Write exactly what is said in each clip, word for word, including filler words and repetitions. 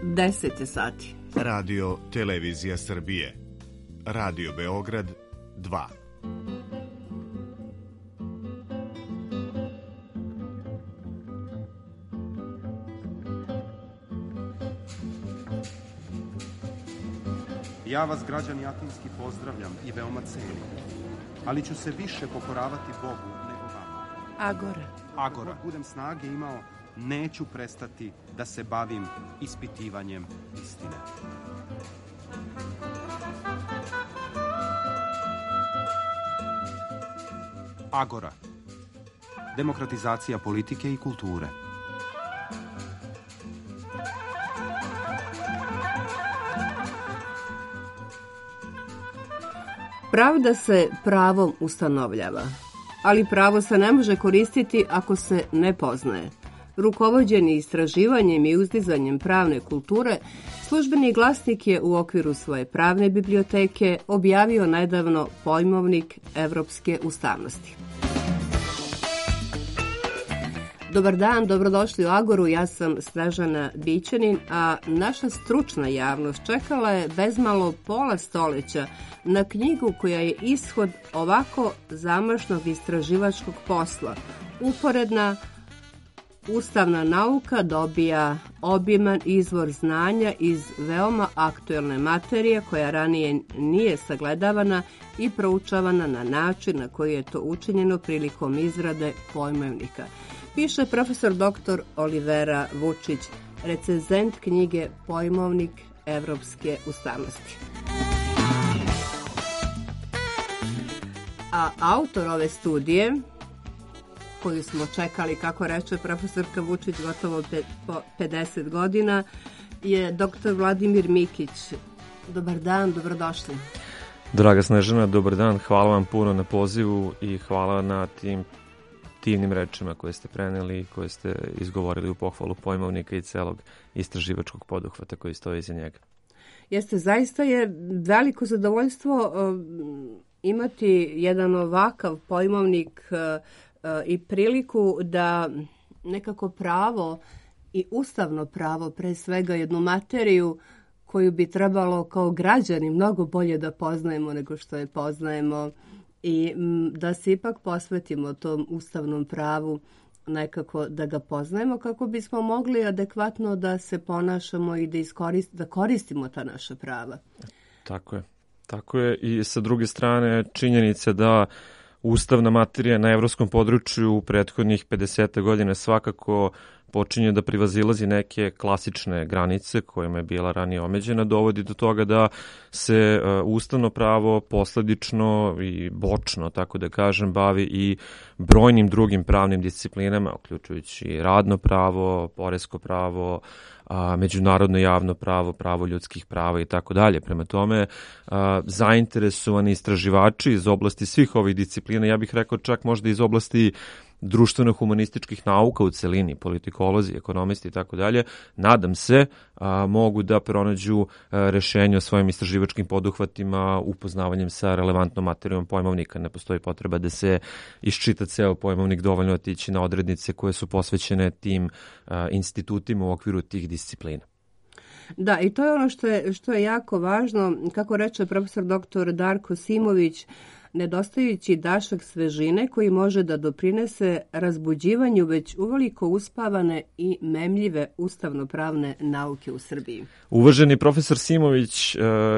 deset je sati. Radio Televizija Srbije. Radio Beograd dva. Ja vas, građani Atinski, pozdravljam i veoma cenim, ali ću se više pokoravati Bogu nego vama. Agora. Agora. Dok budem snage imao, neću prestati da se bavim ispitivanjem istine. Agora. Demokratizacija politike i kulture. Pravda se pravom ustanovljava, ali pravo se ne može koristiti ako se ne poznaje. Rukovođeni istraživanjem i uzdizanjem pravne kulture, Službeni glasnik je u okviru svoje pravne biblioteke objavio nedavno pojmovnik evropske ustavnosti. Dobar dan, dobrodošli u Agoru, ja sam Snežana Bićanin, a naša stručna javnost čekala je bezmalo pola stoleća na knjigu koja je ishod ovako zamašnog istraživačkog posla. Uporedna ustavna nauka dobija obiman izvor znanja iz veoma aktuelne materije koja ranije nije sagledavana i proučavana na način na koji je to učinjeno prilikom izrade pojmovnika. Piše profesor doktor Olivera Vučić, recenzent knjige Pojmovnik evropske ustavnosti. A autor ove studije, koju smo čekali, kako reče profesorka Vučić, gotovo pedeset godina, je doktor Vladimir Mikić. Dobar dan, dobrodošli. Draga Snežana, dobar dan, hvala vam puno na pozivu i hvala na tim divnim rečima koje ste preneli i koje ste izgovorili u pohvalu pojmovnika i celog istraživačkog poduhvata koji stoji iza njega. Jeste, zaista je veliko zadovoljstvo uh, imati jedan ovakav pojmovnik uh, uh, i priliku da nekako pravo i ustavno pravo, pre svega jednu materiju koju bi trebalo kao građani mnogo bolje da poznajemo nego što je poznajemo, i da se ipak posvetimo tom ustavnom pravu, nekako da ga poznajemo kako bismo mogli adekvatno da se ponašamo i da, iskorist, da koristimo ta naša prava. Tako je. Tako je i sa druge strane činjenica da ustavna materija na evropskom području u prethodnih pedeset godina svakako počinje da privazilazi neke klasične granice kojima je bila ranije omeđena, dovodi do toga da se ustavno pravo posledično i bočno, tako da kažem, bavi i brojnim drugim pravnim disciplinama, uključujući radno pravo, poresko pravo, a, međunarodno javno pravo, pravo ljudskih prava i tako dalje. Prema tome, a, zainteresovani istraživači iz oblasti svih ovih disciplina, ja bih rekao čak možda iz oblasti društveno-humanističkih nauka u celini, politikolozi, ekonomisti i tako dalje, nadam se, a, mogu da pronađu a, rešenje o svojim istraživačkim poduhvatima upoznavanjem sa relevantnom materijom pojmovnika. Ne postoji potreba da se iščita ceo pojmovnik, dovoljno otići na odrednice koje su posvećene tim a, institutima u okviru tih disciplina. Da, i to je ono što je, što je jako važno, kako reče profesor doktor Darko Simović, nedostajući dašak svežine koji može da doprinese razbuđivanju već uveliko uspavane i memljive ustavno-pravne nauke u Srbiji. Uvaženi profesor Simović uh,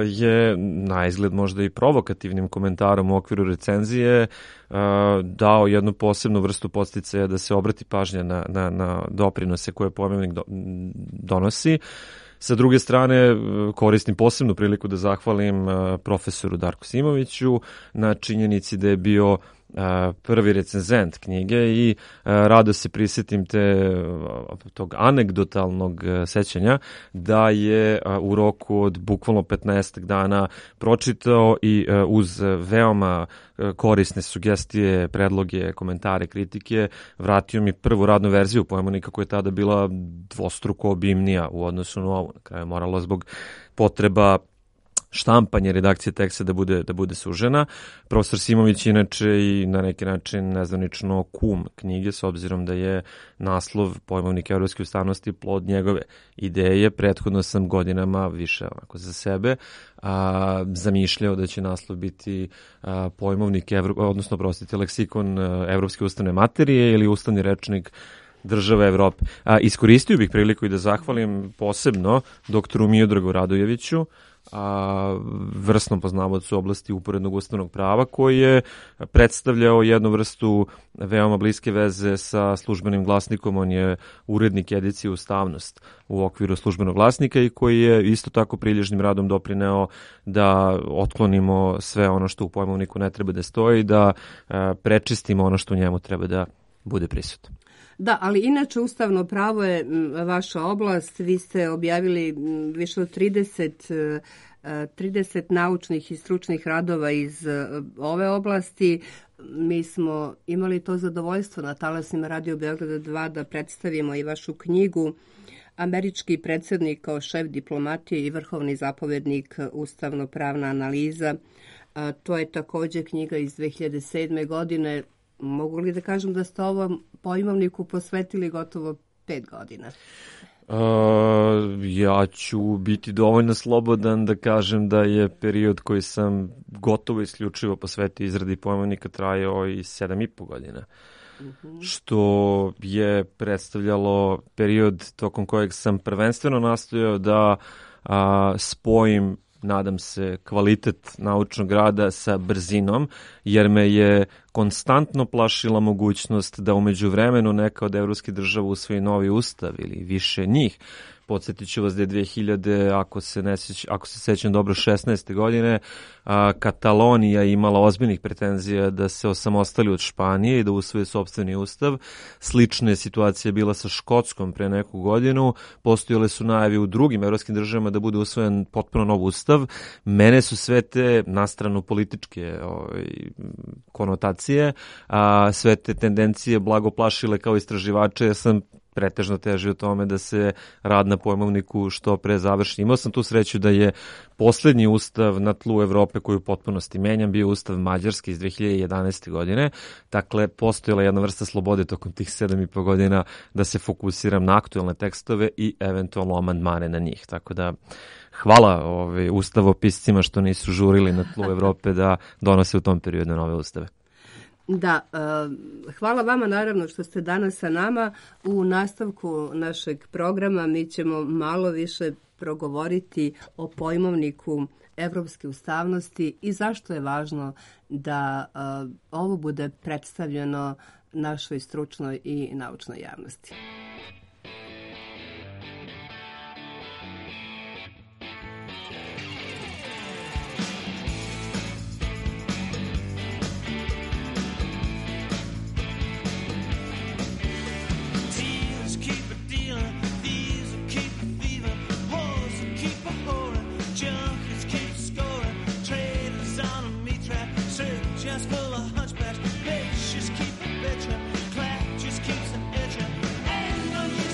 je na izgled možda i provokativnim komentarom u okviru recenzije uh, dao jednu posebnu vrstu podsticaja da se obrati pažnja na, na, na doprinose koje pojmovnik do, donosi. Sa druge strane, koristim posebnu priliku da zahvalim profesoru Darku Simoviću na činjenici da je bio prvi recenzent knjige i rado se prisjetim te tog anegdotalnog sećanja da je u roku od bukvalno petnaest dana pročitao i uz veoma korisne sugestije, predloge, komentare, kritike vratio mi prvu radnu verziju pojmovnika koja je tada bila dvostruko obimnija u odnosu na ovu. Na kraju moralo zbog potreba štampanje redakcije teksta da bude, da bude sužena. Profesor Simović inače i na neki način nezvanično kum knjige, s obzirom da je naslov Pojmovnik evropske ustavnosti plod njegove ideje. Prethodno sam godinama više onako za sebe a, zamišljao da će naslov biti a, Pojmovnik, Evro, odnosno prostite, leksikon a, evropske ustavne materije ili ustavni rečnik države Evrope. A, iskoristio bih priliku i da zahvalim posebno doktoru Miodragu Radojeviću, a, vrsnom poznavaocu u oblasti uporednog ustavnog prava, koji je predstavljao jednu vrstu veoma bliske veze sa Službenim glasnikom. On je urednik edicije Ustavnost u okviru Službenog glasnika i koji je isto tako prilježnim radom doprineo da otklonimo sve ono što u pojmovniku ne treba da stoji, da a, prečistimo ono što u njemu treba da bude prisutno. Da, ali inače ustavno pravo je vaša oblast. Vi ste objavili više od trideset, trideset naučnih i stručnih radova iz ove oblasti. Mi smo imali to zadovoljstvo na talasima Radio Beograda dva da predstavimo i vašu knjigu Američki predsjednik kao šef diplomatije i vrhovni zapovjednik ustavno-pravna analiza. To je također knjiga iz dve hiljade sedme. godine. Mogu li da kažem da ste ovom pojmovniku posvetili gotovo pet godina? Uh, ja ću biti dovoljno slobodan da kažem da je period koji sam gotovo isključivo posvetio izradi pojmovnika trajao i sedam i po godina. Uh-huh. Što je predstavljalo period tokom kojeg sam prvenstveno nastojao da a, spojim, nadam se, kvalitet naučnog rada sa brzinom, jer me je konstantno plašila mogućnost da umeđu vremenu neka od evropskih država usvoji novi ustav ili više njih. Podsjetit ću vas da je dve hiljade, ako se, ne seć, ako se sećam dobro, šesnaeste. godine, a, Katalonija imala ozbiljnih pretenzija da se osamostali od Španije i da usvoje sopstveni ustav. Slična je situacija bila sa Škotskom pre neku godinu. Postojale su najavi u drugim evropskim državama da bude usvojen potpuno nov ustav. Mene su sve te, na stranu političke ovaj, konotacije, a, sve te tendencije blago plašile kao istraživače. Ja sam pretežno teži o tome da se rad na pojmovniku što pre završi. Imao sam tu sreću da je poslednji ustav na tlu Evrope koji u potpunosti menjan bio ustav Mađarski iz dve hiljade jedanaeste. godine. Dakle, postojala jedna vrsta slobode tokom tih sedam i po godina da se fokusiram na aktuelne tekstove i eventualno amandmane na njih. Tako da hvala ovaj, ustavopiscima što nisu žurili na tlu Evrope da donose u tom periodu nove ustave. Da, hvala vama naravno što ste danas sa nama. U nastavku našeg programa mi ćemo malo više progovoriti o pojmovniku evropske ustavnosti i zašto je važno da ovo bude predstavljeno našoj stručnoj i naučnoj javnosti. Just keep a bitchin', clap just keeps an itchin', and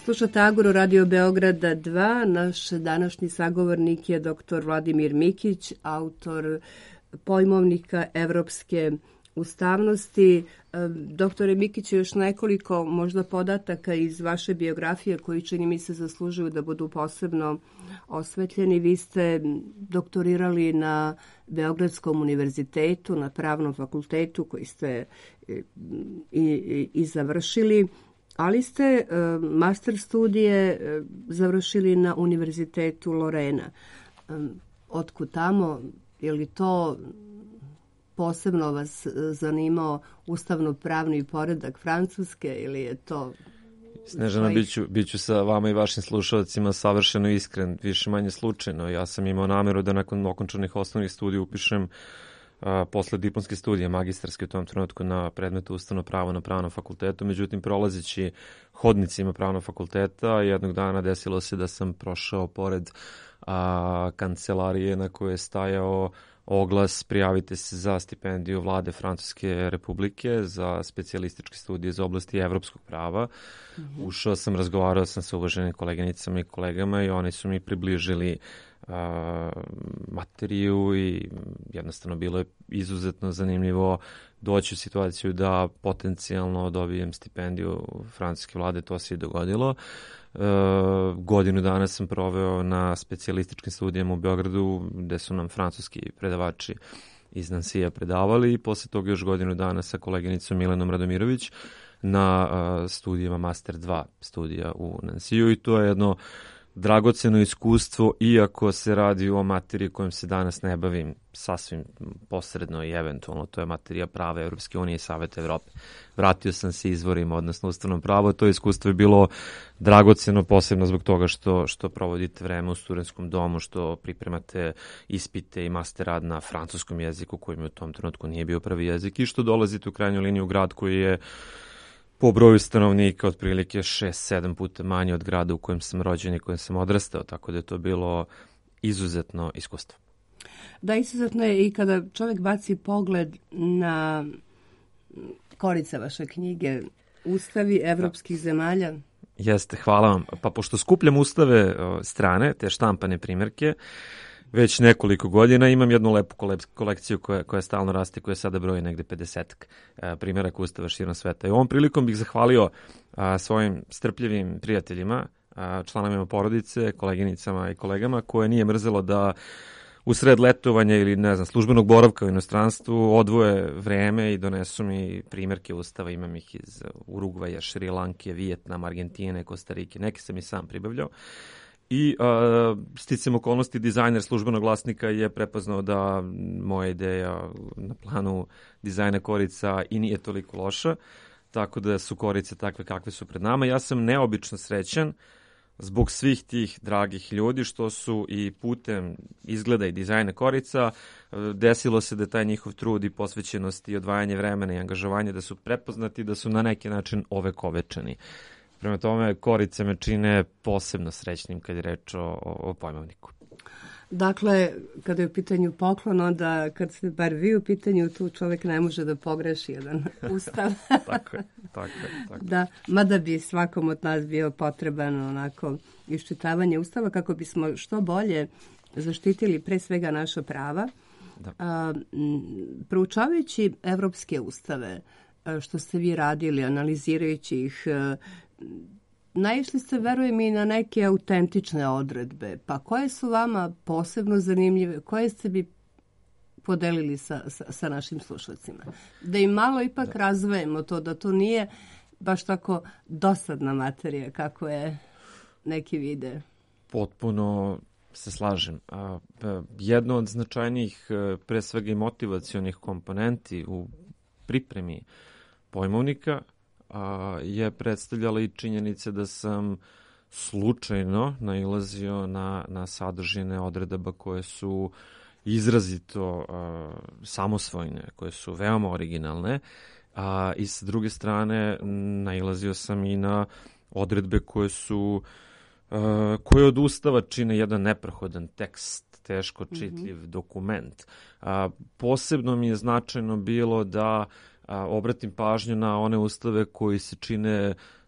Slušate Agoru Radio Beograda dva. Naš današnji sagovornik je doktor Vladimir Mikić, autor pojmovnika evropske ustavnosti. Doktore Mikiću, još nekoliko možda podataka iz vaše biografije koji čini mi se zaslužuju da budu posebno osvetljeni. Vi ste doktorirali na Beogradskom univerzitetu, na Pravnom fakultetu koji ste i, i, i završili, ali ste master studije završili na Univerzitetu Lorena. Otkud tamo? Je li to posebno vas zanimao ustavno-pravni poredak Francuske ili je to... Snežana, bit ću, bit ću sa vama i vašim slušalcima savršeno iskren, više manje slučajno. Ja sam imao nameru da nakon okončanih osnovnih studija upišem a, posle diplomske studije, magistarske u tom trenutku na predmetu ustavno pravo na Pravnom fakultetu. Međutim, prolazeći hodnicima Pravnog fakulteta, jednog dana desilo se da sam prošao pored a, kancelarije na kojoj je stajao oglas: prijavite se za stipendiju Vlade Francuske Republike za specijalističke studije iz oblasti evropskog prava. Mm-hmm. Ušao sam, razgovarao sam sa uvaženim koleginicama i kolegama i oni su mi približili a, materiju i jednostavno bilo je izuzetno zanimljivo doći u situaciju da potencijalno dobijem stipendiju francuske vlade. To se i dogodilo. Uh, godinu dana sam proveo na specijalističkim studijama u Beogradu, gde su nam francuski predavači iz Nansija predavali, i posle toga još godinu dana sa koleginicom Milenom Radomirović na uh, studijama Master dva studija u Nansiju, i to je jedno dragoceno iskustvo, iako se radi o materiji kojom se danas ne bavim sasvim posredno i eventualno. To je materija prava Evropske unije i Saveta Evrope. Vratio sam se izvorima, odnosno ustavnom pravu. To iskustvo je bilo dragoceno, posebno zbog toga što, što provodite vreme u studentskom domu, što pripremate ispite i master rad na francuskom jeziku, koji mi u tom trenutku nije bio prvi jezik, i što dolazite u krajnju liniju u grad koji je po broju stanovnika otprilike šest sedam puta manje od grada u kojem sam rođen i kojem sam odrastao, tako da je to bilo izuzetno iskustvo. Da, izuzetno je i kada čovjek baci pogled na korice vaše knjige, Ustavi evropskih zemalja. Jeste, hvala vam. Pa pošto skupljam ustave strane, te štampane primjerke, već nekoliko godina imam jednu lepu kolekciju koja, koja stalno raste, koja sada broji negde pedesetak primjeraka ustava širom sveta. I ovom prilikom bih zahvalio a, svojim strpljivim prijateljima, a, članovima porodice, koleginicama i kolegama, koje nije mrzelo da u sred letovanja ili, ne znam, službenog boravka u inostranstvu odvoje vreme i donesu mi primjerke ustava. Imam ih iz Urugvaja, Šri Lanke, Vijetnama, Argentine, Kostarike. Neki sam i sam pribavljao. I uh, sticam okolnosti, dizajner službenog glasnika je prepoznao da moja ideja na planu dizajna korica i nije toliko loša, tako da su korice takve kakve su pred nama. Ja sam neobično srećan zbog svih tih dragih ljudi što su i putem izgleda i dizajna korica desilo se da taj njihov trud i posvećenost i odvajanje vremena i angažovanje da su prepoznati, da su na neki način ovekovečeni. Prema tome, korice me čine posebno srećnim kad je reč o, o, o pojmovniku. Dakle, kada je u pitanju poklon, onda kad ste bar vi u pitanju, tu čovjek ne može da pogreši jedan ustav. Tako je, tako je. Tako. Da, mada bi svakom od nas bio potreban onako iščitavanje ustava kako bismo što bolje zaštitili pre svega naša prava. Da. A, proučavajući evropske ustave, što ste vi radili, analizirajući ih, naišli ste, verujem, i na neke autentične odredbe. Pa koje su vama posebno zanimljive? Koje ste bi podelili sa, sa, sa našim slušalcima? Da im malo ipak da. razvojemo to, da to nije baš tako dosadna materija kako je neki vide. Potpuno se slažem. Jedno od značajnijih, pre svega i motivacionih komponenti u pripremi pojmovnika a, je predstavljala i činjenica da sam slučajno nailazio na, na sadržine odredaba koje su izrazito a, samosvojne, koje su veoma originalne, a i sa druge strane nailazio sam i na odredbe koje su a, koje od Ustava čine jedan neprohodan tekst, teško čitljiv mm-hmm. dokument. A, posebno mi je značajno bilo da a, obratim pažnju na one ustave koji se čine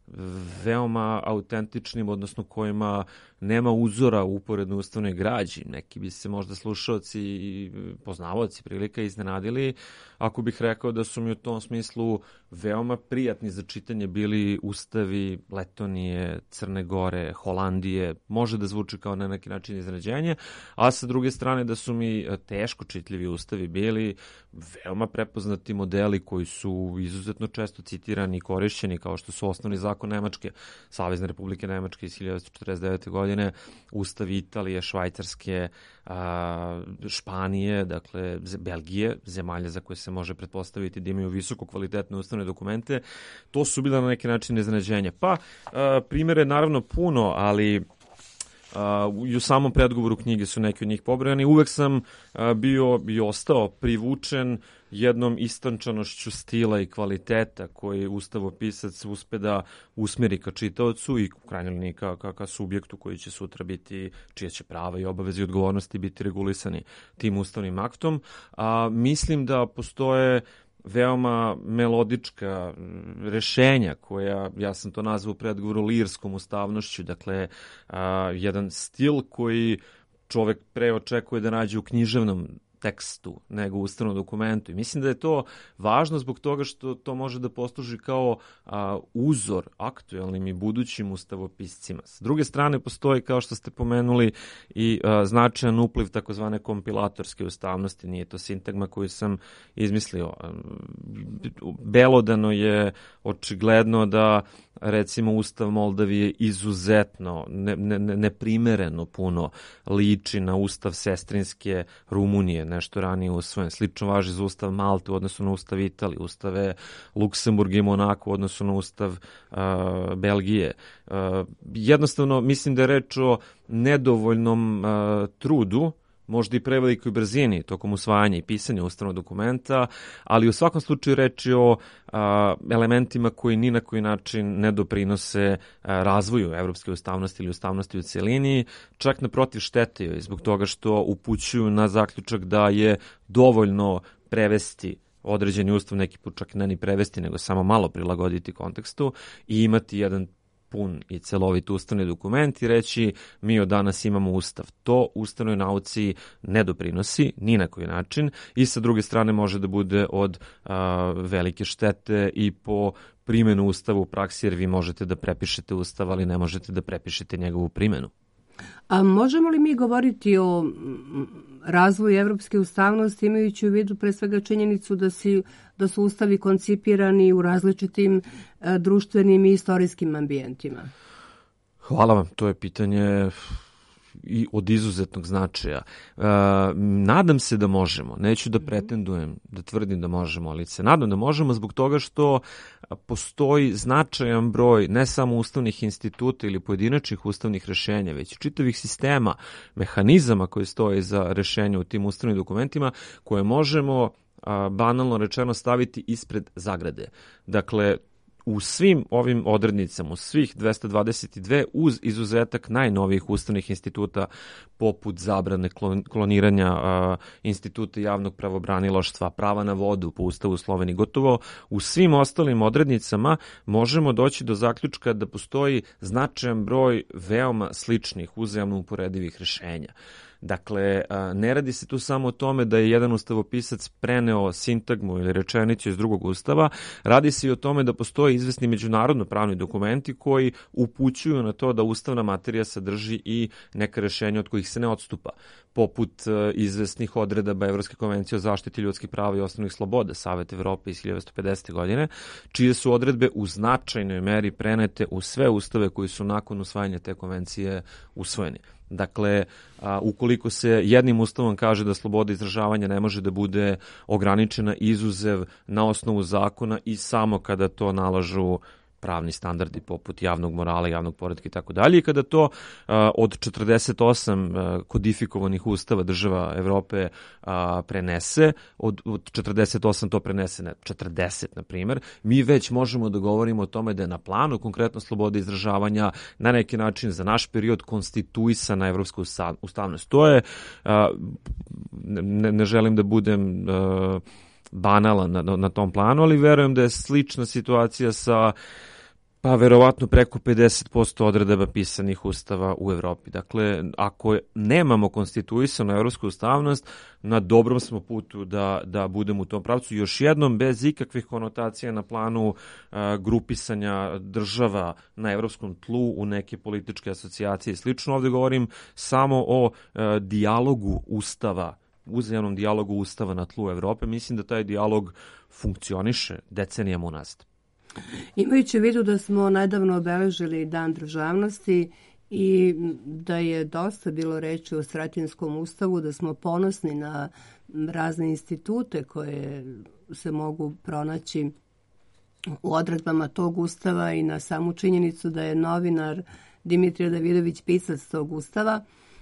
veoma autentičnim, odnosno kojima nema uzora u uporednoj ustavnoj građi. Neki bi se možda slušaoci i poznavaoci prilika iznenadili ako bih rekao da su mi u tom smislu veoma prijatni za čitanje bili ustavi Letonije, Crne Gore, Holandije. Može da zvuči kao na neki način iznenađenje, a sa druge strane da su mi teško čitljivi ustavi bili veoma prepoznati modeli koji su izuzetno često citirani i korišćeni, kao što su osnovni zakon Nemačke, Savezne Republike Nemačke iz hiljadu devetsto četrdeset devete. godine, ustav Italije, Švajcarske, a, Španije, dakle Belgije, zemalja za koje se može pretpostaviti da imaju visoko kvalitetne ustavne dokumente. To su bila na neki način iznenađenja. Pa, a, primere naravno puno, ali Uh, i u samom predgovoru knjige su neki od njih pobrojani. Uvek sam uh, bio i ostao privučen jednom istančanošću stila i kvaliteta koji ustavopisac uspe da usmeri ka čitaocu i u krajnjoj liniji ka, ka, ka subjektu koji će sutra biti, čije će prava i obaveze i odgovornosti biti regulisani tim ustavnim aktom. A, mislim da postoje veoma melodička rešenja koja, ja sam to nazvao u predgovoru lirskom ustavnošću, dakle a, jedan stil koji čovek pre očekuje da nađe u književnom tekstu nego u ustavnom dokumentu. I mislim da je to važno zbog toga što to može da posluži kao a, uzor aktuelnim i budućim ustavopiscima. S druge strane postoji, kao što ste pomenuli, i a, značajan upliv takozvane kompilatorske ustavnosti. Nije to sintagma koju sam izmislio. Belodano je očigledno da recimo Ustav Moldavije izuzetno ne, ne, neprimereno puno liči na Ustav sestrinske Rumunije, nešto ranije usvojen. Slično važi za Ustav Malte u odnosu na Ustav Italije, Ustave Luksemburga i Monaka u odnosu na Ustav uh, Belgije. Uh, jednostavno, mislim da je reč o nedovoljnom uh, trudu, možda i prevelikoj brzini tokom usvajanja i pisanja ustavnog dokumenta, ali u svakom slučaju reč je o a, elementima koji ni na koji način ne doprinose a, razvoju evropske ustavnosti ili ustavnosti u cijelini, čak naprotiv štete joj, zbog toga što upućuju na zaključak da je dovoljno prevesti određeni ustav, neki put čak ne ni prevesti, nego samo malo prilagoditi kontekstu i imati jedan pun i celovit ustavni dokument i reći mi od danas imamo ustav. To ustavnoj nauci ne doprinosi ni na koji način i sa druge strane može da bude od a, velike štete i po primjenu ustava u praksi, jer vi možete da prepišete ustav, ali ne možete da prepišete njegovu primjenu. A možemo li mi govoriti o razvoju evropske ustavnosti imajući u vidu pre svega činjenicu da, si, da su ustavi koncipirani u različitim a, društvenim i istorijskim ambijentima? Hvala vam, to je pitanje i od izuzetnog značaja. E, nadam se da možemo, neću da pretendujem, da tvrdim da možemo, ali se nadam da možemo zbog toga što postoji značajan broj ne samo ustavnih instituta ili pojedinačnih ustavnih rešenja, već čitavih sistema, mehanizama koji stoje za rešenje u tim ustavnim dokumentima koje možemo a, banalno rečeno staviti ispred zagrade. Dakle, u svim ovim odrednicama, u svih dvesta dvadeset dve, uz izuzetak najnovijih ustavnih instituta poput zabrane kloniranja, a, instituta javnog pravobranilaštva, prava na vodu po Ustavu Slovenije, gotovo u svim ostalim odrednicama možemo doći do zaključka da postoji značajan broj veoma sličnih, uzajamno uporedivih rešenja. Dakle, ne radi se tu samo o tome da je jedan ustavopisac preneo sintagmu ili rečenicu iz drugog ustava, radi se i o tome da postoje izvesni međunarodno pravni dokumenti koji upućuju na to da ustavna materija sadrži i neka rešenja od kojih se ne odstupa, poput izvesnih odredaba Evropske konvencije o zaštiti ljudskih prava i osnovnih sloboda Saveta Evrope iz hiljadu devetsto pedesete. godine, čije su odredbe u značajnoj meri prenete u sve ustave koji su nakon usvajanja te konvencije usvojeni. Dakle, a, ukoliko se jednim ustavom kaže da sloboda izražavanja ne može da bude ograničena, izuzev na osnovu zakona i samo kada to nalažu pravni standardi poput javnog morala, javnog poretka i tako dalje. I kada to uh, od četrdeset osam uh, kodifikovanih ustava država Evrope uh, prenese, od, od četrdeset osam to prenese na četrdeset, na primjer, mi već možemo da govorimo o tome da je na planu konkretno slobode izražavanja na neki način za naš period konstituisana evropska ustavnost. To je, uh, ne, ne želim da budem uh, banalan na, na tom planu, ali verujem da je slična situacija sa Pa verovatno preko pedeset posto odredaba pisanih ustava u Evropi. Dakle, ako nemamo konstituisanu evropsku ustavnost, na dobrom smo putu da, da budemo u tom pravcu. Još jednom, bez ikakvih konotacija na planu a, grupisanja država na evropskom tlu u neke političke asocijacije i slično. Ovdje govorim samo o a, dijalogu ustava, uzajamnom dijalogu ustava na tlu Evrope. Mislim da taj dijalog funkcioniše decenijama unazad. Imajući u vidu da smo nedavno obeležili Dan državnosti i da je dosta bilo reči o Sretinskom ustavu, da smo ponosni na razne institute koje se mogu pronaći u odredbama tog ustava i na samu činjenicu da je novinar Dimitrije Davidović pisac tog ustava.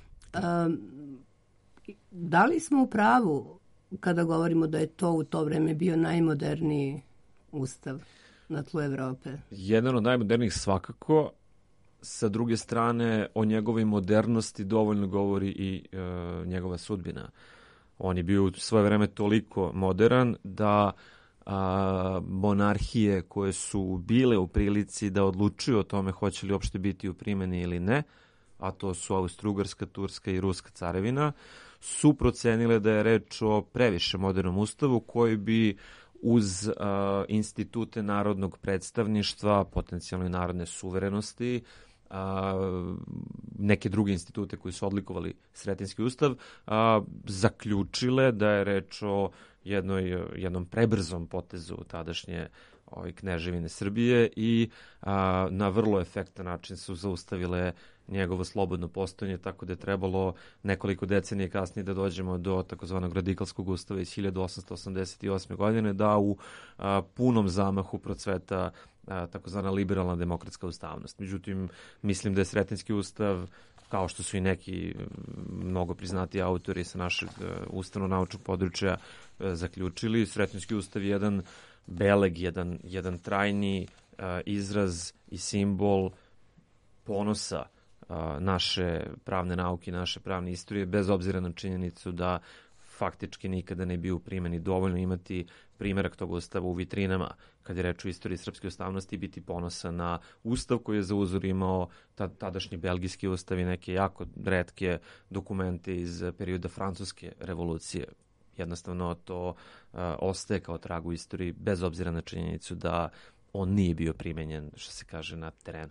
Da li smo u pravu kada govorimo da je to u to vreme bio najmoderniji ustav na tlu Evrope? Jedan od najmodernijih svakako. Sa druge strane, o njegovoj modernosti dovoljno govori i e, njegova sudbina. On je bio u svoje vreme toliko modern da a, monarhije koje su bile u prilici da odlučuju o tome hoće li uopšte biti u primjeni ili ne, a to su Austro-Ugarska, Turska i Ruska carevina, su procenile da je reč o previše modernom ustavu koji bi uz uh, institute narodnog predstavništva, potencijalno i narodne suverenosti, uh, neke druge institute koji su odlikovali Sretenski ustav, uh, zaključile da je reč o jednoj, jednom prebrzom potezu tadašnje ovaj, Kneževine Srbije i a, na vrlo efektan način su zaustavile njegovo slobodno postojanje, tako da je trebalo nekoliko decenije kasnije da dođemo do takozvanog radikalskog ustava iz hiljadu osamsto osamdeset osme. godine, da u a, punom zamahu procveta a, takozvana liberalna demokratska ustavnost. Međutim, mislim da je Sretenski ustav, kao što su i neki mnogo priznati autori sa našeg ustavno-naučnog područja zaključili, Sretenski ustav je jedan beleg, jedan, jedan trajni uh, izraz i simbol ponosa uh, naše pravne nauke, naše pravne istorije, bez obzira na činjenicu da faktički nikada ne bio u primjeni. Dovoljno imati primjerak tog ustava u vitrinama kad je reč o istoriji srpske ustavnosti i biti ponosan na ustav koji je za uzor imao tadašnji belgijski ustav i neke jako retke dokumente iz perioda Francuske revolucije. Jednostavno to uh, ostaje kao trag u istoriji bez obzira na činjenicu da on nije bio primenjen, što se kaže, na terenu.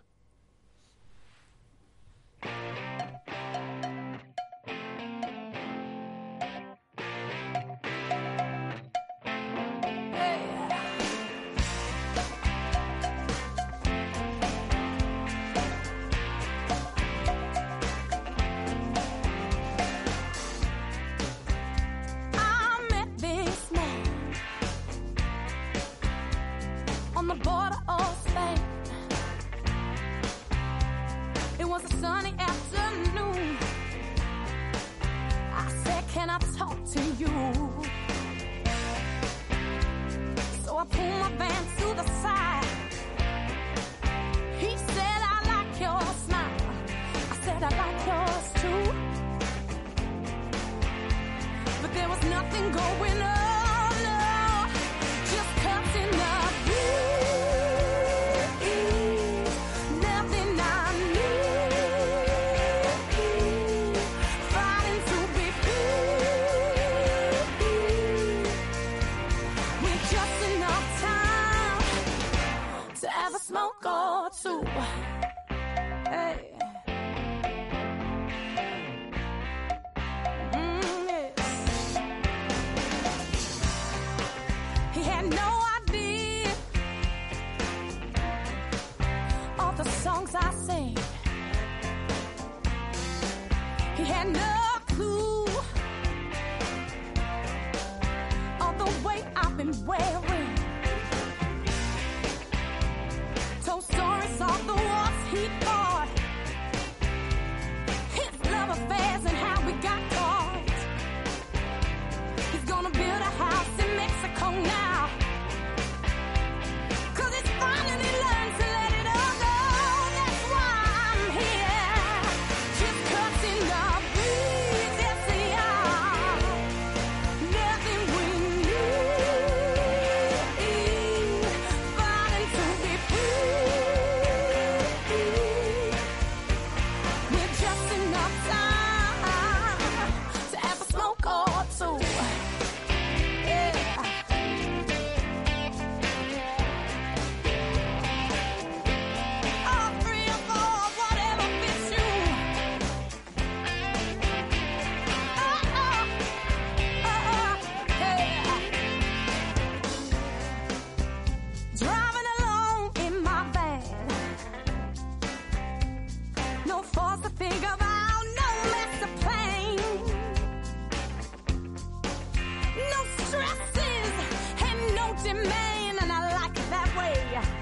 empty man, and I like it that way.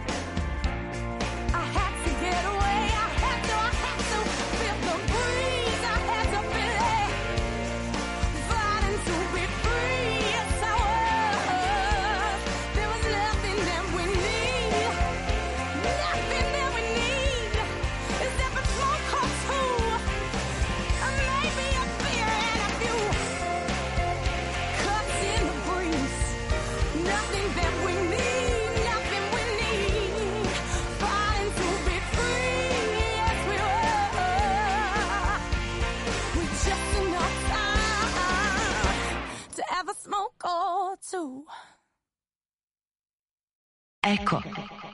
I had to get away, I had to, I had to feel the breeze, I had to feel it, fighting to be free. Yes, I was. There was nothing that we need, nothing that we need, except a smoke or two, or maybe a beer and a few cups in the breeze. Nothing that we need, nothing we need, fighting to be free. Yes, we were. With just enough time to have a smoke or two. Eko.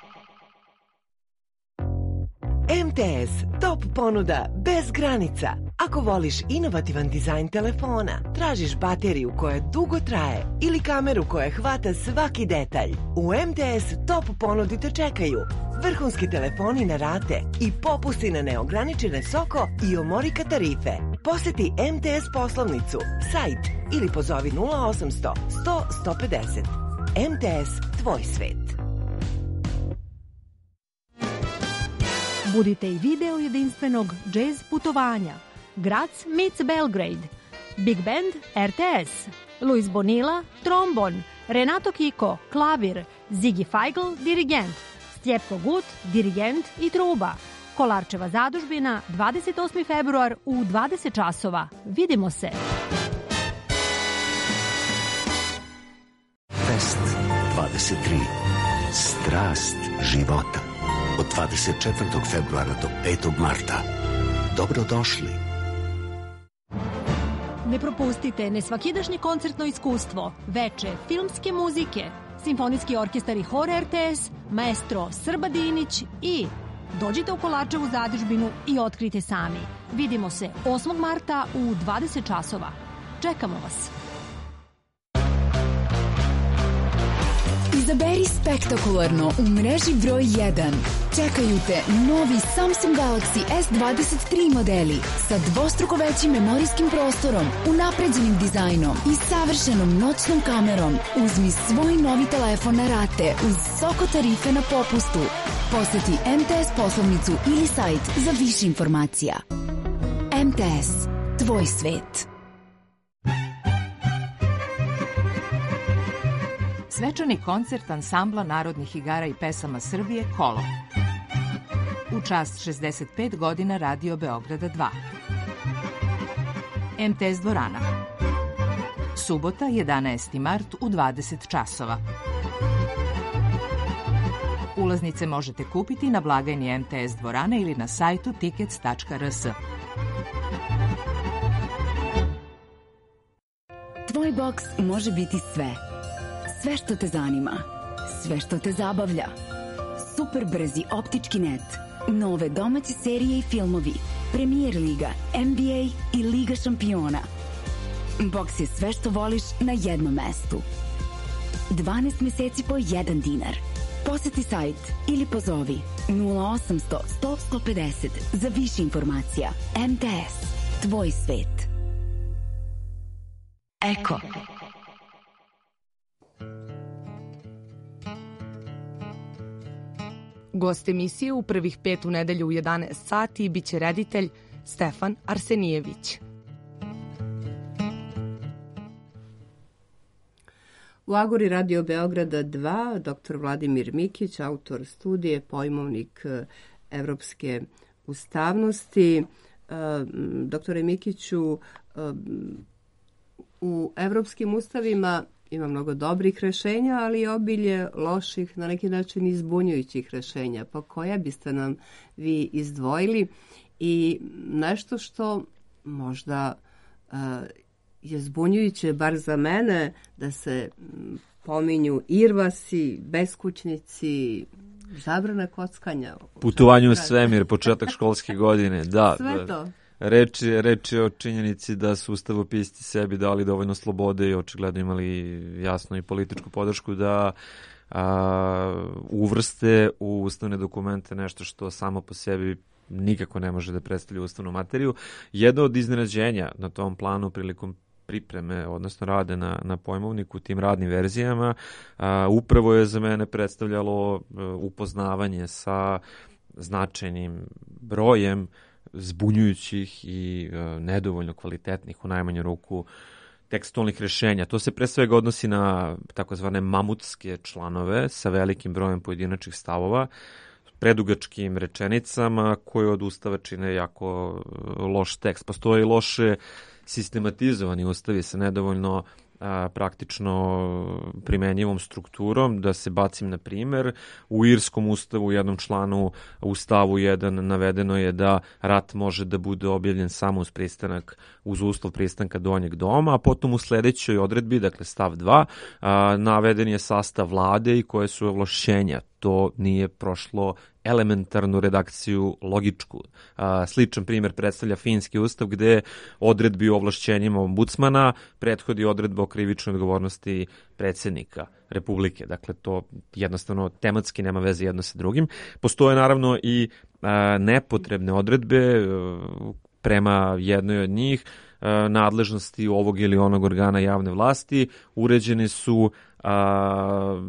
M T S Top ponuda bez granica. Ako voliš inovativan dizajn telefona, tražiš bateriju koja dugo traje ili kameru koja hvata svaki detalj, u M T S Top ponudi te čekaju vrhunski telefoni na rate i popusti na neograničene Soko i Omorika tarife. Poseti M T S poslovnicu, sajt ili pozovi nula osamsto sto sto pedeset. M T S, tvoj svet. Budite i video jedinstvenog jazz putovanja. Graz meets Belgrade. Big Band R T S. Luis Bonilla, trombon. Renato Kiko, klavir. Ziggy Feigl, dirigent. Stjepko Gut, dirigent i truba. Kolarčeva zadužbina, dvadeset osmi februar u dvadeset časova. Vidimo se! Fest dvadeset tri. Strast života. Od dvadeset četvrtog februara do petog marta. Dobrodošli. Ne propustite nesvakidašnje koncertno iskustvo, veče filmske muzike, simfonijski orkestar i hor R T S, maestro Srba Dinić i dođite u Kolarčevu zadužbinu i otkrite sami. Vidimo se osmog marta u dvadeset časova. Čekamo vas. Izaberi spektakularno u mreži broj jedan. Čekaju te novi Samsung Galaxy S dvadeset tri modeli sa dvostruko većim memorijskim prostorom, unapređenim dizajnom i savršenom noćnom kamerom. Uzmi svoj novi telefon na rate uz Soko tarife na popustu. Poseti M T S poslovnicu ili sajt za više informacija. M T S, tvoj svet. Svečani koncert ansambla narodnih igara i pesama Srbije Kolo. U čast šezdeset pet godina Radio Beograda dva. M T S dvorana. Subota, jedanaesti mart u dvadeset časova. Ulaznice možete kupiti na blagajni M T S dvorane ili na sajtu tickets tačka r s. Tvoj boks može biti sve. Sve što te zanima, sve što te zabavlja. Super brzi optički net, nove domaće serije i filmovi, Premier liga, N B A i Liga šampiona. Boks je sve što voliš na jednom mestu. dvanaest meseci po jedan dinar. Poseti sajt ili pozovi nula osamsto sto sto pedeset za više informacija. M T S, tvoj svet. Eko. Gost emisije u prvih pet u nedelju u jedanaest sati biće reditelj Stefan Arsenijević. U Agori Radio Beograda dva, doktor Vladimir Mikić, autor studije, pojmovnik evropske ustavnosti. Doktore Mikiću, u evropskim ustavima ima mnogo dobrih rešenja, ali i obilje loših, na neki način izbunjujućih rešenja. Pa koja biste nam vi izdvojili i nešto što možda uh, je zbunjujuće, bar za mene, da se pominju irvasi, beskućnici, zabrana kockanja. Putovanje u svemir, početak školske godine, da. Sve to. Reč je, reč je o činjenici da su ustavopisci sebi dali dovoljno slobode i očigledno imali jasno i političku podršku da a, uvrste u ustavne dokumente nešto što samo po sebi nikako ne može da predstavlja ustavnu materiju. Jedno od iznenađenja na tom planu prilikom pripreme, odnosno rade na, na pojmovniku, tim radnim verzijama, a, upravo je za mene predstavljalo a, upoznavanje sa značajnim brojem zbunjujućih i a, nedovoljno kvalitetnih, u najmanju ruku, tekstualnih rešenja. To se pre svega odnosi na takozvane mamutske članove sa velikim brojem pojedinačnih stavova, predugačkim rečenicama koje od Ustava čine jako loš tekst. Postoje i loše sistematizovani ustavi sa nedovoljno a, praktično primenjivom strukturom. Da se bacim na primer, u Irskom ustavu u jednom članu u stavu jedan navedeno je da rat može da bude objavljen samo uz pristanak, uz uslov pristanka donjeg doma, a potom u sledećoj odredbi, dakle stav dva, a, naveden je sastav vlade i koje su ovlašćenja. To nije prošlo elementarnu redakciju logičku. A, sličan primjer predstavlja finski ustav gde odredbi o ovlašćenjima ombudsmana prethodi odredba o krivičnoj odgovornosti predsjednika Republike. Dakle, to jednostavno tematski nema veze jedno sa drugim. Postoje naravno i a, nepotrebne odredbe a, prema jednoj od njih. A, nadležnosti ovog ili onog organa javne vlasti uređeni su, a,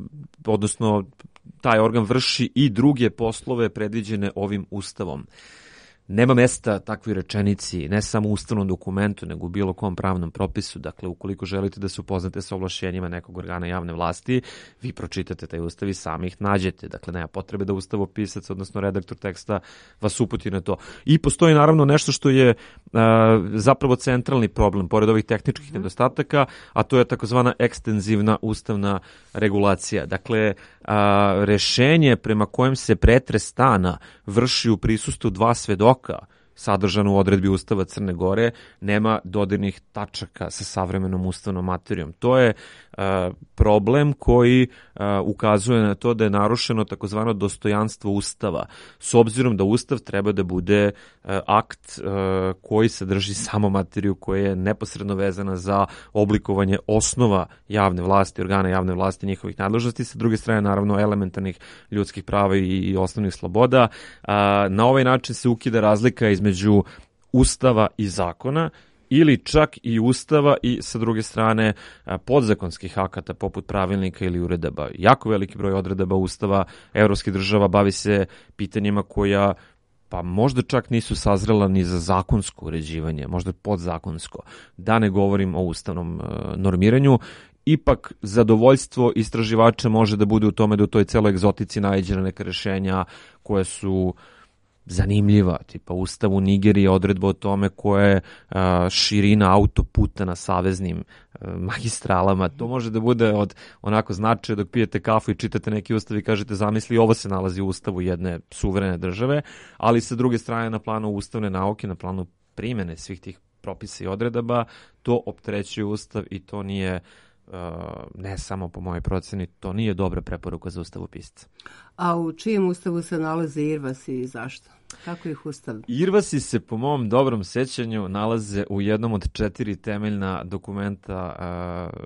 odnosno taj organ vrši i druge poslove predviđene ovim ustavom. Nema mesta takvoj rečenici, ne samo u ustavnom dokumentu, nego u bilo kom pravnom propisu. Dakle, ukoliko želite da se upoznate sa ovlašćenjima nekog organa javne vlasti, vi pročitate taj ustav i sami ih nađete. Dakle, nema potrebe da ustavopisac, odnosno redaktor teksta, vas uputi na to. I postoji naravno nešto što je a, zapravo centralni problem, pored ovih tehničkih nedostataka, a to je takozvana ekstenzivna ustavna regulacija. Dakle, a, rešenje prema kojem se pretres stana vrši u prisustvu dva svedoka, sadržano u odredbi Ustava Crne Gore, nema dodirnih tačaka sa savremenom ustavnom materijom. To je uh, problem koji uh, ukazuje na to da je narušeno takozvano dostojanstvo Ustava, s obzirom da Ustav treba da bude uh, akt uh, koji sadrži samo materiju koja je neposredno vezana za oblikovanje osnova javne vlasti, organa javne vlasti, njihovih nadležnosti, sa druge strane naravno elementarnih ljudskih prava i, i osnovnih sloboda. Uh, na ovaj način se ukida razlika između među Ustava i zakona, ili čak i Ustava i sa druge strane podzakonskih akata poput pravilnika ili uredaba. Jako veliki broj odredaba Ustava evropskih država bavi se pitanjima koja pa možda čak nisu sazrela ni za zakonsko uređivanje, možda podzakonsko. Da ne govorim o ustavnom normiranju. Ipak zadovoljstvo istraživača može da bude u tome da u toj celoj egzotici naiđe na neka rešenja koje su zanimljiva, tipa Ustav u Nigeriji, odredba o tome koja je a, širina autoputa na saveznim a, magistralama. To može da bude od onako značaja dok pijete kafu i čitate neki ustav i kažete zamisli ovo se nalazi u Ustavu jedne suverene države, ali sa druge strane na planu ustavne nauke, na planu primene svih tih propisa i odredaba, to opterećuje Ustav i to nije, uh, ne samo po mojoj proceni, to nije dobra preporuka za ustavopisca. A u čijem ustavu se nalaze Irvasi i zašto? Kako ih ustav? Irvasi se po mom dobrom sećanju nalaze u jednom od četiri temeljna dokumenta uh,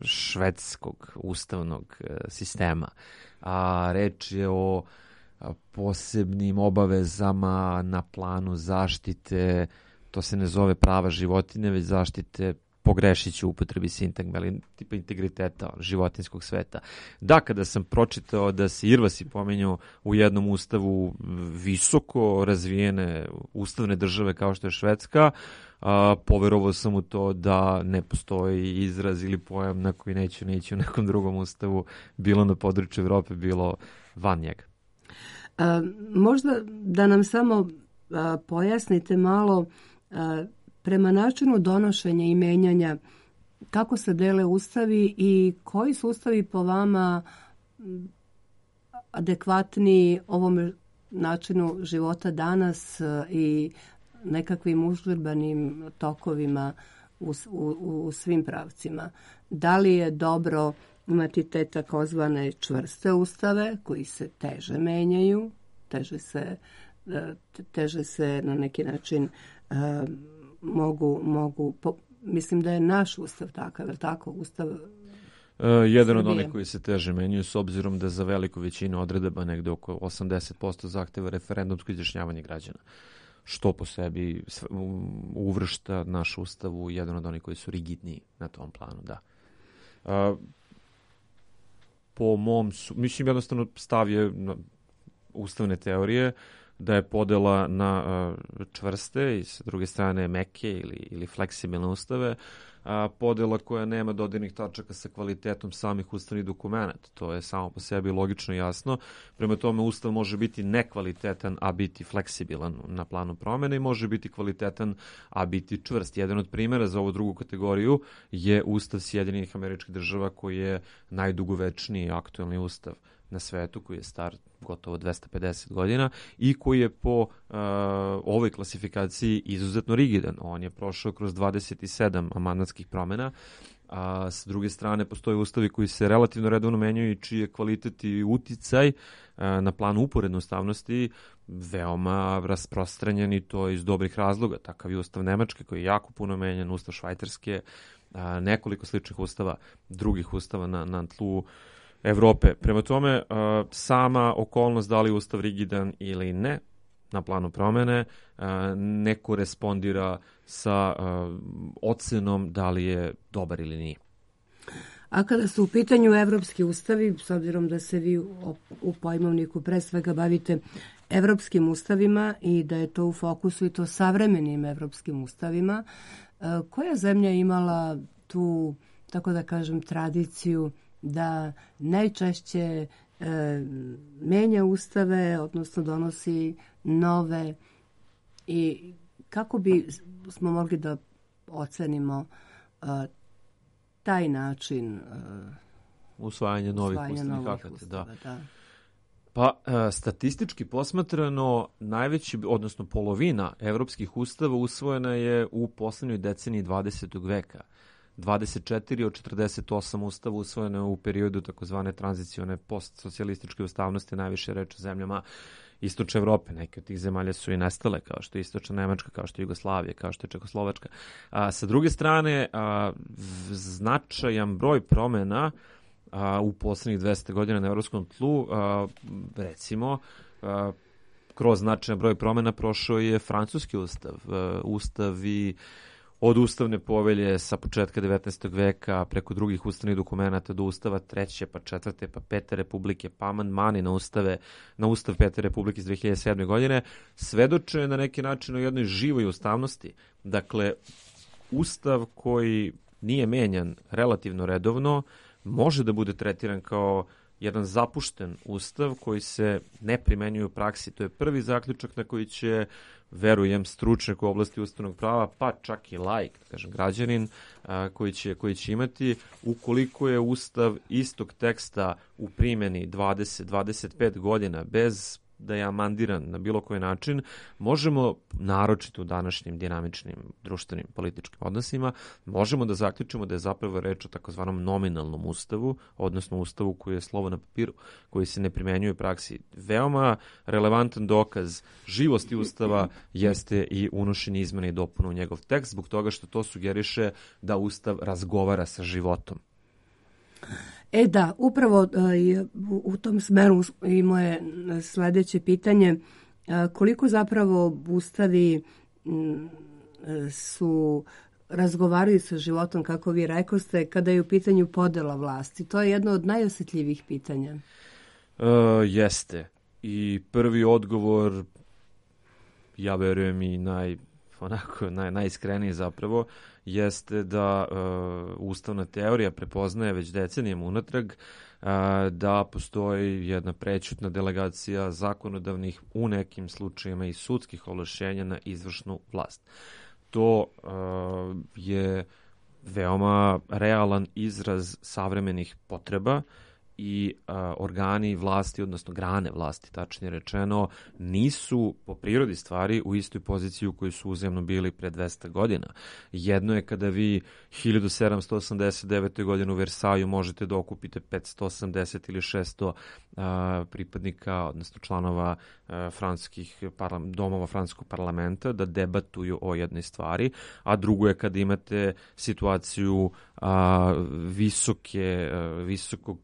švedskog ustavnog uh, sistema. A reč je o a, posebnim obavezama na planu zaštite, to se ne zove prava životinje, već zaštite, pogrešit ću upotrebi sintagme, ali tipa integriteta životinskog sveta. Da, kada sam pročitao da se Irvasi pomenju u jednom ustavu visoko razvijene ustavne države kao što je Švedska, a, poverovao sam u to da ne postoji izraz ili pojam na koji neće neći u nekom drugom ustavu, bilo na području Evrope, bilo van njega. A, možda da nam samo a, pojasnite malo a, prema načinu donošenja i menjanja, kako se dele ustavi i koji su ustavi po vama adekvatni ovom načinu života danas i nekakvim užurbanim tokovima u, u, u svim pravcima. Da li je dobro imati te takozvane čvrste ustave koji se teže menjaju, teže se, teže se na neki način mogu, mogu po, mislim da je naš ustav takav, je li tako? Ustav Uh, jedan od onih koji se teže menjuju, s obzirom da za veliku većinu odredaba negde oko osamdeset posto zahteva referendumsko izjašnjavanje građana. što po sebi uvršta naš ustav u jedan od onih koji su rigidniji na tom planu, da. A, po mom, su, mislim jednostavno stav je na ustavne teorije da je podela na uh, čvrste i sa druge strane meke ili, ili fleksibilne ustave, a podela koja nema dodirnih tačaka sa kvalitetom samih ustavnih dokumenta. To je samo po sebi logično i jasno. Prema tome, ustav može biti nekvalitetan, a biti fleksibilan na planu promene i može biti kvalitetan, a biti čvrst. Jedan od primjera za ovu drugu kategoriju je ustav Sjedinjenih Američkih Država, koji je najdugovečniji aktuelni ustav na svetu, koji je star gotovo dvesta pedeset godina i koji je po uh, ovoj klasifikaciji izuzetno rigidan. On je prošao kroz dvadeset sedam amandmanskih promjena, a s druge strane postoje ustavi koji se relativno redovno menjaju i čiji je kvalitet i uticaj uh, na planu uporedne ustavnosti veoma rasprostranjen i to iz dobrih razloga. Takav je ustav Nemačke koji je jako puno menjan, ustav Švajcarske, uh, nekoliko sličnih ustava, drugih ustava na, na tlu Evrope. Prema tome, uh, sama okolnost da li je ustav rigidan ili ne na planu promene uh, ne korespondira sa uh, ocenom da li je dobar ili nije. A kada su u pitanju evropski ustavi, s obzirom da se vi u, u pojmovniku pre svega bavite evropskim ustavima i da je to u fokusu i to savremenim evropskim ustavima, uh, koja zemlja je imala tu, tako da kažem, tradiciju da najčešće e, menja ustave, odnosno donosi nove i kako bi smo mogli da ocenimo e, taj način e, usvajanja novih ustavnih akata, da. da. Pa, e, statistički posmatrano, najveći, odnosno polovina evropskih ustava usvojena je u poslednjoj deceniji dvadesetog veka. dvadeset četiri od četrdeset osam ustava usvojeno u periodu takozvane tranzicione postsocijalističke ustavnosti, najviše reč o zemljama Istočne Evrope. Neke od tih zemalja su i nestale, kao što je Istočna Nemačka, kao što je Jugoslavija, kao što je Čekoslovačka. A, sa druge strane, a, značajan broj promjena a, u poslednjih dvesta godina na evropskom tlu, a, recimo, a, kroz značajan broj promjena prošao je francuski ustav. A, ustav i od ustavne povelje sa početka devetnaestog veka preko drugih ustavnih dokumenata do ustava treće, pa četvrte, pa pete republike, pa amandmani na ustave, na ustav pete republike iz dve hiljade sedme. godine, svedoče na neki način o jednoj živoj ustavnosti. Dakle, ustav koji nije menjan relativno redovno može da bude tretiran kao jedan zapušten ustav koji se ne primenjuje u praksi. To je prvi zaključak na koji će, verujem, stručnjak u oblasti ustavnog prava, pa čak i laik, kažem, građanin, a, koji će, koji će imati, ukoliko je ustav istog teksta u primjeni dvadeset do dvadeset pet godina bez da je amandiran na bilo koji način, možemo, naročito u današnjim dinamičnim društvenim političkim odnosima, možemo da zaključimo da je zapravo reč o takozvanom nominalnom ustavu, odnosno ustavu koji je slovo na papiru, koji se ne primenjuje u praksi. Veoma relevantan dokaz živosti ustava jeste i unošenje izmena i dopuna u njegov tekst, zbog toga što to sugeriše da ustav razgovara sa životom. E da, upravo je u tom smeru i moje sledeće pitanje, koliko zapravo ustavi su razgovaraju sa životom, kako vi rekoste, kada je u pitanju podela vlasti. To je jedno od najosjetljivih pitanja. Uh, jeste. I prvi odgovor, ja verujem i naj, onako, naj, najiskreniji zapravo, jeste da uh, ustavna teorija prepoznaje već decenijama unatrag uh, da postoji jedna prećutna delegacija zakonodavnih, u nekim slučajima i sudskih ovlašćenja na izvršnu vlast. To uh, je veoma realan izraz savremenih potreba i a, organi vlasti, odnosno grane vlasti, tačnije rečeno, nisu po prirodi stvari u istoj poziciji u kojoj su uzajamno bili pre dvesta godina. Jedno je kada vi hiljadu sedamsto osamdeset devete. godine u Versaju možete da okupite petsto osamdeset ili šesto a, pripadnika, odnosno članova a, francuskih parla- domova francuskog parlamenta da debatuju o jednoj stvari, a drugo je kada imate situaciju a, visoke, a, visokog kriznog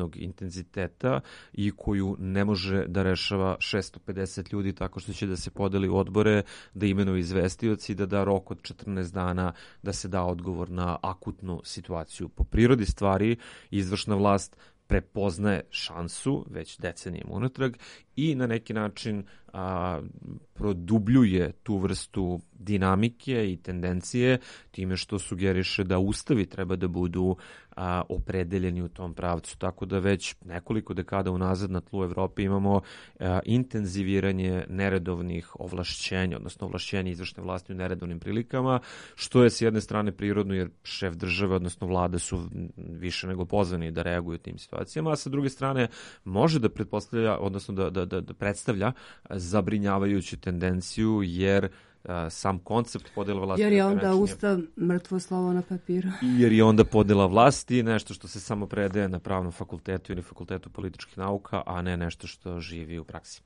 jednog intenziteta i koju ne može da rešava šesto pedeset ljudi tako što će da se podeli u odbore, da imenuju izvestioci i da da rok od četrnaest dana da se da odgovor na akutnu situaciju. Po prirodi stvari izvršna vlast prepoznaje šansu već decenijama unatrag i na neki način a, produbljuje tu vrstu dinamike i tendencije time što sugeriše da ustavi treba da budu a, opredeljeni u tom pravcu. Tako da već nekoliko dekada unazad na tlu Evrope imamo a, intenziviranje neredovnih ovlašćenja, odnosno ovlašćenja izvršne vlasti u neredovnim prilikama, što je s jedne strane prirodno jer šef države, odnosno vlade su više nego pozvani da reaguju u tim situacijama, a sa druge strane može da pretpostavlja, odnosno da, da, da, da predstavlja zabrinjavajuću tendenciju jer a, sam koncept podela vlasti... Jer je onda Ustav mrtvo slovo na papiru. Jer je onda podela vlasti nešto što se samo predaje na pravnom fakultetu ili fakultetu političkih nauka, a ne nešto što živi u praksi.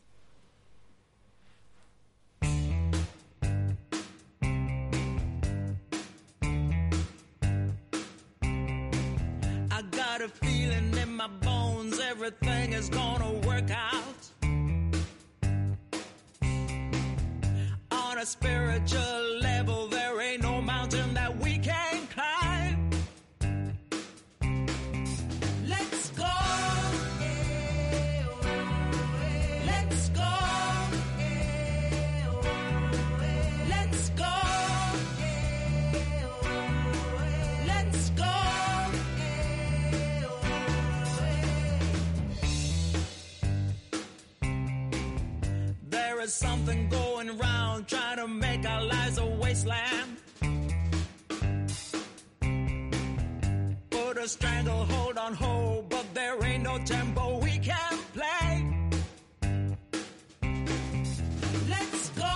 I got a feeling in my bones everything is gonna work out. On a spiritual level, there ain't no mountain that we can't climb. Let's go. Let's go. Let's go. Let's go. There is something going round trying to make our lives a wasteland. Put a stranglehold on hold, but there ain't no tempo we can play. Let's go.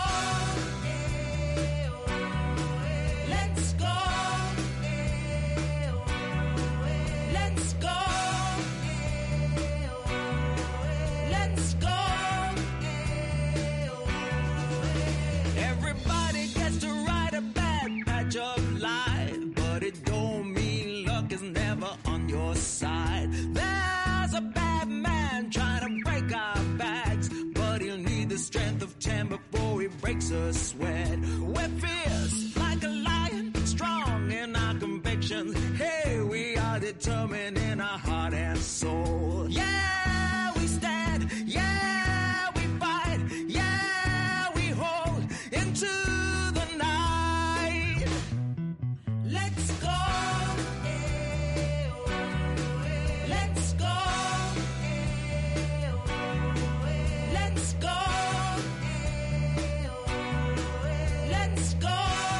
Let's go. Let's go. Let's go. Everybody gets to ride a bad patch of life, but it don't mean luck is never on your side. There's a bad man trying to break our backs, but he'll need the strength of ten before he breaks a sweat. We're fierce like a lion, strong in our convictions. Hey, we are determined in our heart and soul. Yeah, we stand. Yeah, we fight. Yeah, we hold into the night. Let's go. Let's go. Let's go. Let's go.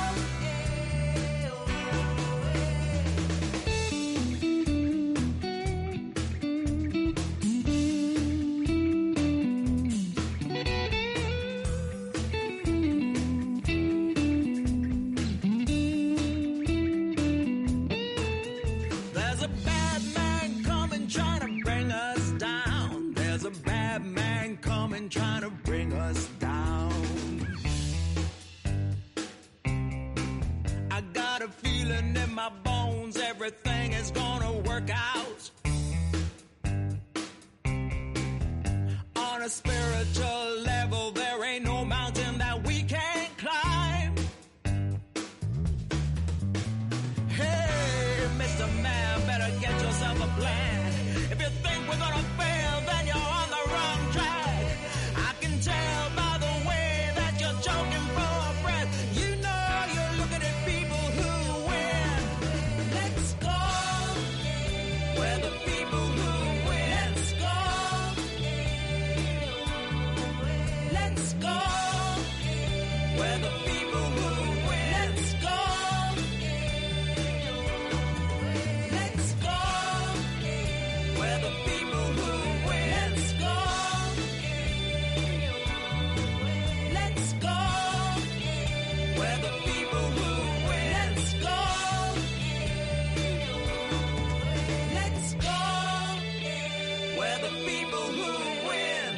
There's a bad man coming trying to bring us down. There's a bad man coming trying to bring us down. I got a feeling in my bones everything is gonna work out. On a spiritual level, there ain't no mountain that we can't climb. Hey, Mister Man, better get yourself a plan. If you think we're gonna fail, then you're on the wrong track. I can tell by the way that you're choking for breath. You know you're looking at people who win. Let's go. We're the people who win. Let's go. Let's go. We're the people who win. Let's go. Let's go. We're the people who win. Let's go. Let's go. We're the people who win. Let's go. Let's go. We're the people who win.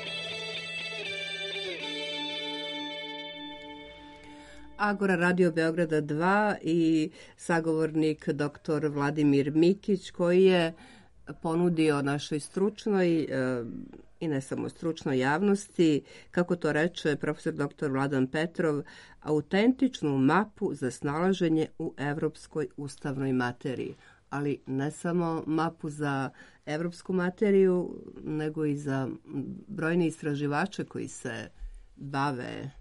Agora Radio Beograda dva i sagovornik doktor Vladimir Mikić koji je ponudio našoj stručnoj e, i ne samo stručnoj javnosti, kako to reče profesor doktor Vladan Petrov, autentičnu mapu za snalaženje u evropskoj ustavnoj materiji. Ali ne samo mapu za evropsku materiju, nego i za brojne istraživače koji se bave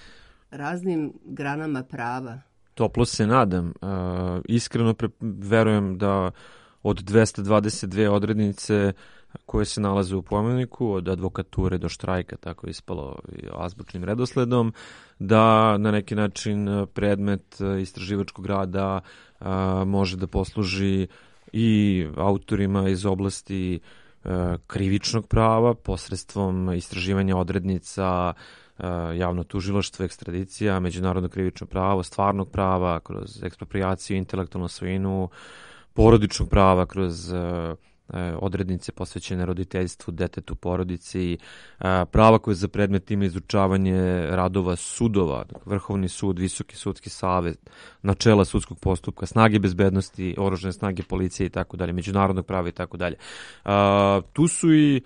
raznim granama prava. Toplo se nadam. Uh, iskreno pre, verujem da od dvesta dvadeset dve odrednice koje se nalaze u pojmovniku, od advokature do štrajka, tako je ispalo azbučnim redosledom, da na neki način predmet istraživačkog rada uh, može da posluži i autorima iz oblasti uh, krivičnog prava posredstvom istraživanja odrednica javno tužilaštvo, ekstradicija, međunarodno krivično pravo, stvarnog prava kroz eksproprijaciju, intelektualnu svojinu, porodičnog prava kroz odrednice posvećene roditeljstvu, detetu, porodici, prava koje za predmet ima izučavanje radova sudova, Vrhovni sud, Visoki sudski savet, načela sudskog postupka, snage bezbednosti, oružane snage policije i tako dalje, međunarodnog prava i tako dalje. Tu su i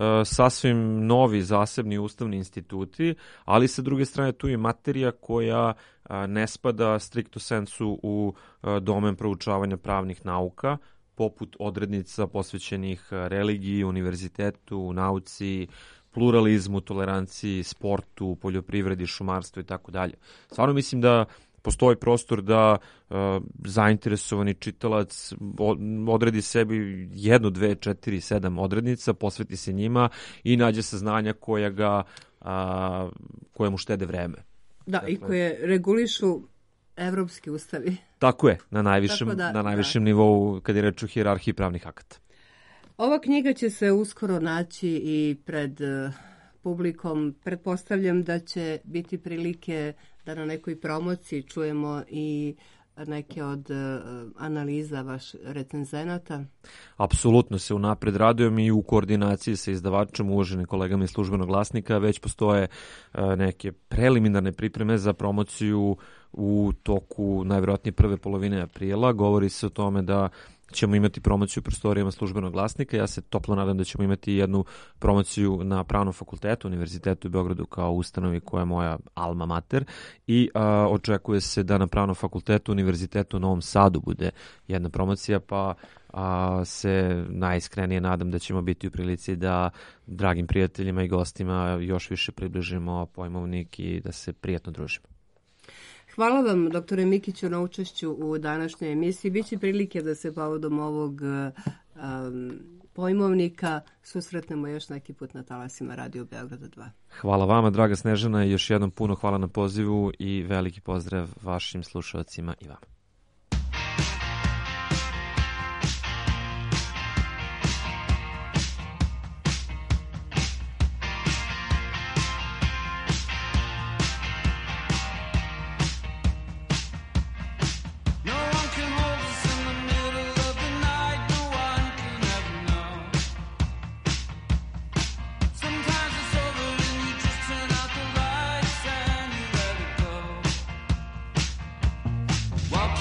sasvim novi zasebni ustavni instituti, ali sa druge strane tu je materija koja ne spada stricto sensu u domen proučavanja pravnih nauka, poput odrednica posvećenih religiji, univerzitetu, nauci, pluralizmu, toleranciji, sportu, poljoprivredi, šumarstvu i tako dalje. Stvarno mislim da postoji prostor da uh, zainteresovani čitalac odredi sebi jednu, dve, četiri, sedam odrednica, posveti se njima i nađe saznanja koja ga, uh, koje mu štede vreme. Da, dakle, i koje regulišu evropski ustavi. Tako je, na najvišem, da, na najvišem da. nivou kad je reč o hijerarhiji pravnih akata. Ova knjiga će se uskoro naći i pred uh, publikom. Pretpostavljam da će biti prilike da na nekoj promociji čujemo i neke od uh, analiza vaš recenzenata. Apsolutno se unapred radujem i u koordinaciji sa izdavačem, uvaženim kolegama iz Službenog glasnika, već postoje uh, neke preliminarne pripreme za promociju u toku najvjerojatnije prve polovine aprila. Govori se o tome da ćemo imati promociju u prostorijama Službenog glasnika. Ja se toplo nadam da ćemo imati jednu promociju na Pravnom fakultetu, Univerzitetu u Beogradu kao ustanovi koja je moja alma mater i a, očekuje se da na Pravnom fakultetu, Univerzitetu u Novom Sadu bude jedna promocija, pa a, se najiskrenije nadam da ćemo biti u prilici da dragim prijateljima i gostima još više približimo pojmovnik i da se prijatno družimo. Hvala vam, doktore Mikiću, na učešću u današnjoj emisiji. Biće prilike da se povodom ovog um, pojmovnika susretnemo još neki put na talasima Radio Beograda dva. Hvala vama, draga Snežana, i još jednom puno hvala na pozivu i veliki pozdrav vašim slušalcima i vama. Walk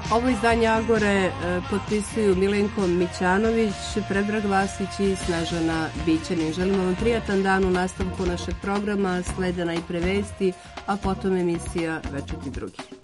Ovo izdanje Agore e, potpisuju Milenko Mićanović, Predrag Vasić i Snežana Bićanin. Želimo vam prijatan dan u nastavku našeg programa, slede najpre vesti, a potom emisija Večiti drugi.